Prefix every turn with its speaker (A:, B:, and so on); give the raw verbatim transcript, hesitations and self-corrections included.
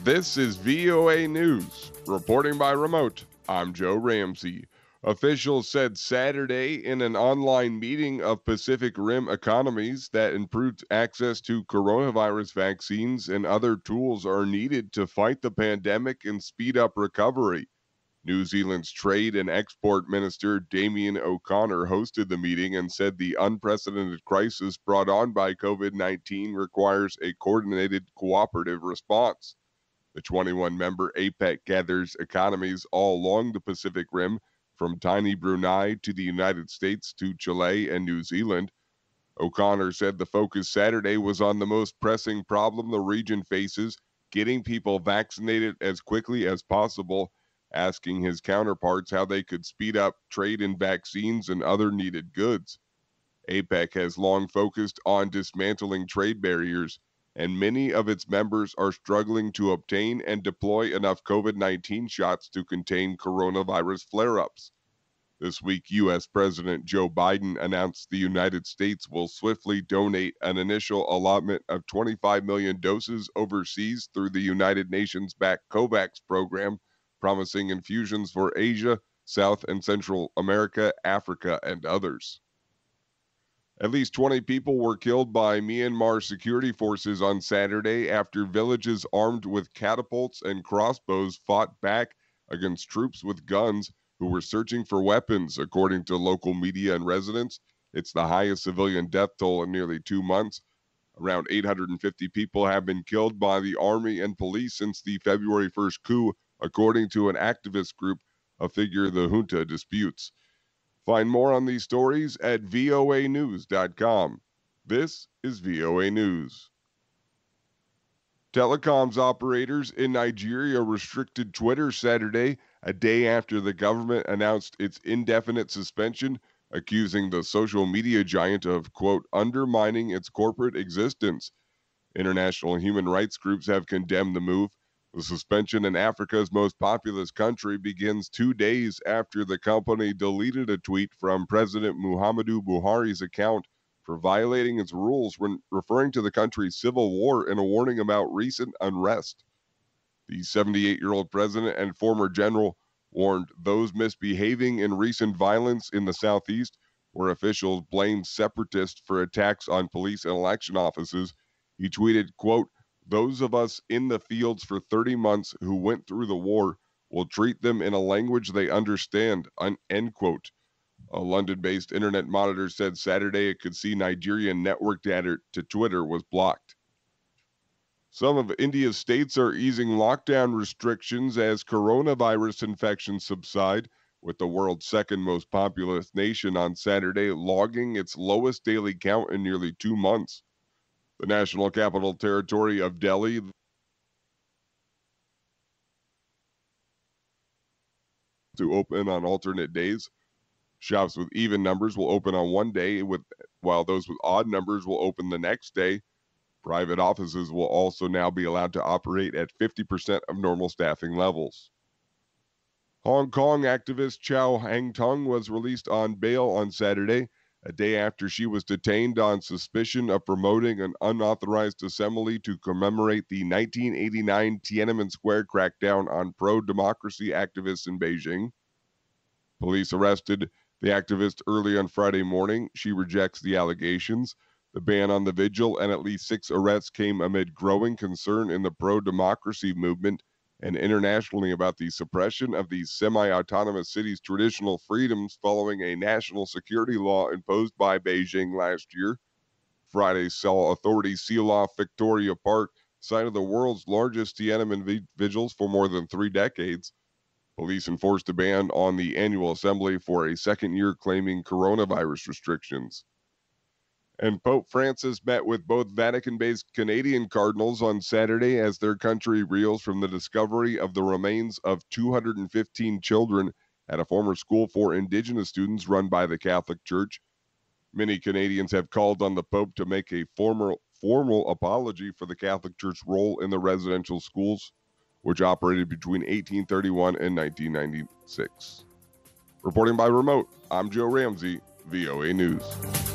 A: This is V O A News. Reporting by remote, I'm Joe Ramsey. Officials said Saturday in an online meeting of Pacific Rim economies that improved access to coronavirus vaccines and other tools are needed to fight the pandemic and speed up recovery. New Zealand's Trade and Export Minister Damien O'Connor hosted the meeting and said the unprecedented crisis brought on by COVID nineteen requires a coordinated, cooperative response. The twenty-one member APEC gathers economies all along the Pacific Rim, from tiny Brunei to the United States to Chile and New Zealand. O'Connor said the focus Saturday was on the most pressing problem the region faces, getting people vaccinated as quickly as possible, asking his counterparts how they could speed up trade in vaccines and other needed goods. APEC has long focused on dismantling trade barriers, and many of its members are struggling to obtain and deploy enough COVID nineteen shots to contain coronavirus flare-ups. This week, U S President Joe Biden announced the United States will swiftly donate an initial allotment of twenty-five million doses overseas through the United Nations-backed COVAX program, promising infusions for Asia, South and Central America, Africa, and others. At least twenty people were killed by Myanmar security forces on Saturday after villages armed with catapults and crossbows fought back against troops with guns who were searching for weapons, according to local media and residents. It's the highest civilian death toll in nearly two months. Around eight hundred fifty people have been killed by the army and police since the February first coup, according to an activist group, a figure the junta disputes. Find more on these stories at V O A news dot com. This is V O A News. Telecoms operators in Nigeria restricted Twitter Saturday, a day after the government announced its indefinite suspension, accusing the social media giant of, quote, undermining its corporate existence. International human rights groups have condemned the move. The suspension in Africa's most populous country begins two days after the company deleted a tweet from President Muhammadu Buhari's account for violating its rules when referring to the country's civil war and a warning about recent unrest. The seventy-eight-year-old president and former general warned those misbehaving in recent violence in the southeast, where officials blamed separatists for attacks on police and election offices. He tweeted, quote, those of us in the fields for thirty months who went through the war will treat them in a language they understand, end quote. A London-based internet monitor said Saturday it could see Nigerian network data to Twitter was blocked. Some of India's states are easing lockdown restrictions as coronavirus infections subside, with the world's second most populous nation on Saturday logging its lowest daily count in nearly two months. The National Capital Territory of Delhi to open on alternate days. Shops with even numbers will open on one day, with while those with odd numbers will open the next day. Private offices will also now be allowed to operate at fifty percent of normal staffing levels. Hong Kong activist Chow Hang-tung was released on bail on Saturday, a day after she was detained on suspicion of promoting an unauthorized assembly to commemorate the nineteen eighty-nine Tiananmen Square crackdown on pro-democracy activists in Beijing. Police arrested the activist early on Friday morning. She rejects the allegations. The ban on the vigil and at least six arrests came amid growing concern in the pro-democracy movement and internationally about the suppression of these semi-autonomous cities' traditional freedoms following a national security law imposed by Beijing last year. Friday saw authorities seal off Victoria Park, site of the world's largest Tiananmen vigils for more than three decades. Police enforced a ban on the annual assembly for a second year, claiming coronavirus restrictions. And Pope Francis met with both Vatican-based Canadian cardinals on Saturday as their country reels from the discovery of the remains of two hundred fifteen children at a former school for Indigenous students run by the Catholic Church. Many Canadians have called on the Pope to make a formal, formal apology for the Catholic Church's role in the residential schools, which operated between eighteen thirty-one and nineteen ninety-six. Reporting by remote, I'm Joe Ramsey, V O A News.